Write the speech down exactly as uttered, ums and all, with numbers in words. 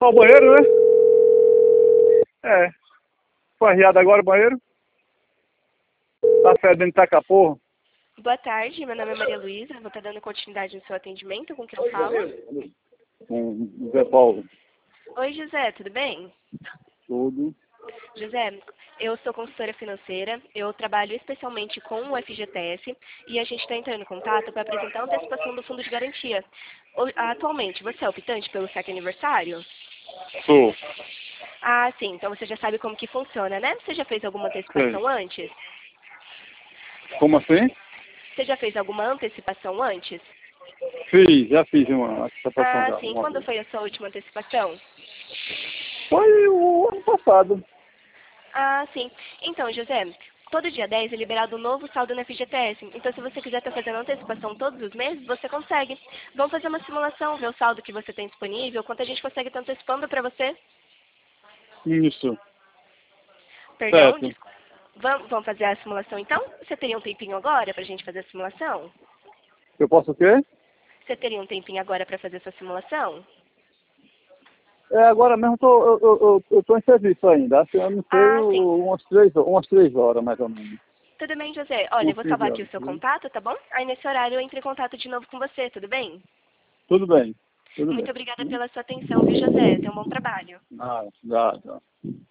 Só o banheiro, né? É. Foi arriado agora o banheiro? Tá fedendo, tá com a porra? Boa tarde, meu nome é Maria Luísa, vou estar dando continuidade no seu atendimento, com quem eu falo? Com o Zé Paulo. Oi, José, tudo bem? Tudo. José, eu sou consultora financeira, eu trabalho especialmente com o F G T S e a gente está entrando em contato para apresentar a antecipação do fundo de garantia. O- Atualmente, você é optante pelo S E C aniversário? Sou. Ah, sim, então você já sabe como que funciona, né? Você já fez alguma Sei. antecipação antes? Como assim? Você já fez alguma antecipação antes? Fiz, já fiz uma antecipação Ah, já. sim, Uma quando vez. foi a sua última antecipação? Foi o ano passado. Ah, sim. Então, José, todo dia dez é liberado um novo saldo na F G T S. Então, se você quiser estar fazendo antecipação todos os meses, você consegue. Vamos fazer uma simulação, ver o saldo que você tem disponível, quanto a gente consegue estar antecipando para você. Isso. Perdão, Certo. desculpa. Vamos, vamos fazer a simulação então? Você teria um tempinho agora para a gente fazer a simulação? Eu posso o quê? Você teria um tempinho agora para fazer essa simulação? É, agora mesmo tô, eu, eu, eu, eu tô em serviço ainda. Acho que eu não sei Ah, sim. o- umas três, umas três horas mais ou menos. Tudo bem, José. Olha, eu Umas vou três salvar aqui horas. o seu Viu? contato, tá bom? Aí nesse horário eu entro em contato de novo com você, tudo bem? Tudo bem. Tudo Muito bem. obrigada pela sua atenção, viu, José? Tenha um bom trabalho. Ah, já, já.